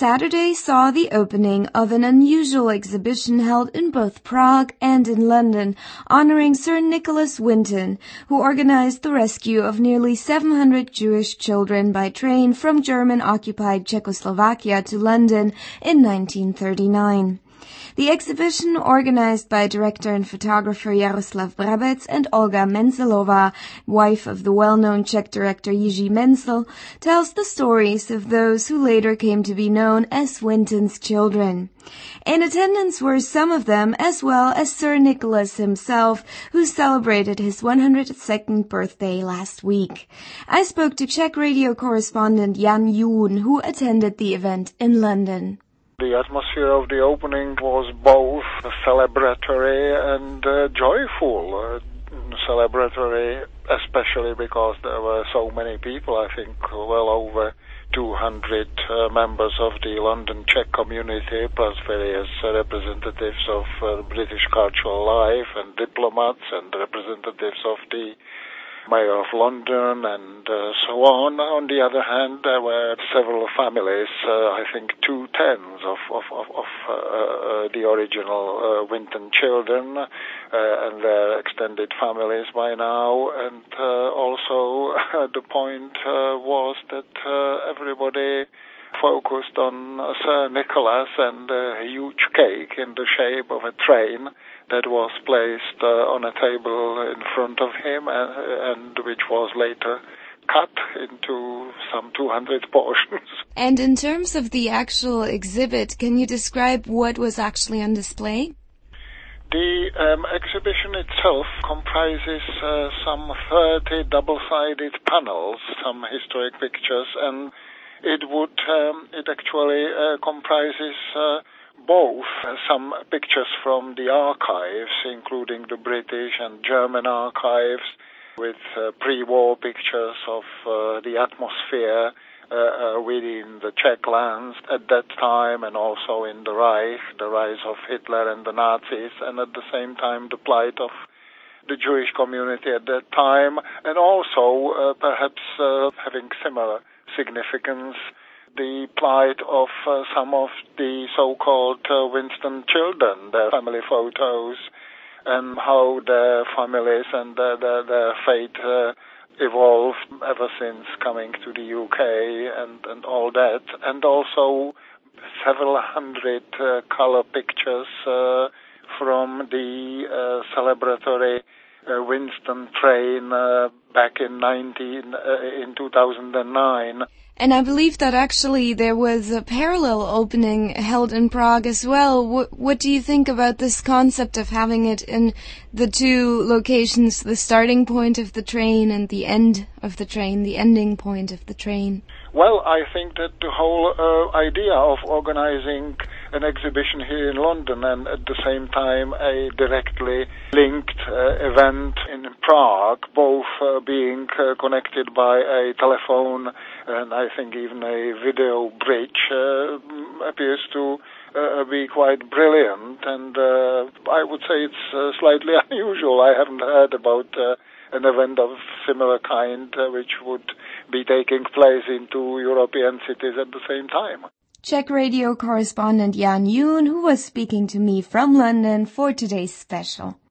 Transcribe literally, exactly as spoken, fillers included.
Saturday saw the opening of an unusual exhibition held in both Prague and in London, honoring Sir Nicholas Winton, who organized the rescue of nearly seven hundred Jewish children by train from German-occupied Czechoslovakia to London in nineteen thirty-nine. The exhibition, organized by director and photographer Jaroslav Brabec and Olga Menzelova, wife of the well-known Czech director Jiří Menzel, tells the stories of those who later came to be known as Winton's children. In attendance were some of them, as well as Sir Nicholas himself, who celebrated his one hundred second birthday last week. I spoke to Czech radio correspondent Jan Jún, who attended the event in London. The atmosphere of the opening was both celebratory and uh, joyful. Uh, celebratory, especially because there were so many people, I think well over two hundred uh, members of the London Czech community, plus various uh, representatives of uh, British cultural life and diplomats and representatives of the Mayor of London and uh, so on. On the other hand, there were several families, uh, I think two tens of, of, of, of uh, uh, the original uh, Winton children uh, and their extended families by now. And uh, also uh, the point uh, was that uh, everybody focused on Sir Nicholas and a huge cake in the shape of a train that was placed uh, on a table in front of him and, and which was later cut into some two hundred portions. And in terms of the actual exhibit, can you describe what was actually on display? The um, exhibition itself comprises uh, some thirty double-sided panels, some historic pictures, and it would, um, it actually uh, comprises uh, both uh, some pictures from the archives, including the British and German archives, with uh, pre-war pictures of uh, the atmosphere uh, uh, within the Czech lands at that time, and also in the Reich, the rise of Hitler and the Nazis, and at the same time the plight of the Jewish community at that time, and also uh, perhaps uh, having similar significance, the plight of uh, some of the so-called uh, Winston children, their family photos, and how their families and their, their, their fate uh, evolved ever since coming to the U K and, and all that, and also several hundred uh, color pictures uh, from the uh, celebratory uh, Winston train uh, back in nineteen uh, in two thousand nine. And I believe that actually there was a parallel opening held in Prague as well. What, what do you think about this concept of having it in the two locations, the starting point of the train and the end of the train, the ending point of the train? Well, I think that the whole uh, idea of organizing an exhibition here in London and at the same time a directly linked uh, event in Prague, both uh, being uh, connected by a telephone and I think even a video bridge, uh, appears to uh, be quite brilliant. And uh, I would say it's uh, slightly unusual. I haven't heard about uh, an event of similar kind uh, which would be taking place in two European cities at the same time. Czech radio correspondent Jan Jún, who was speaking to me from London for today's special.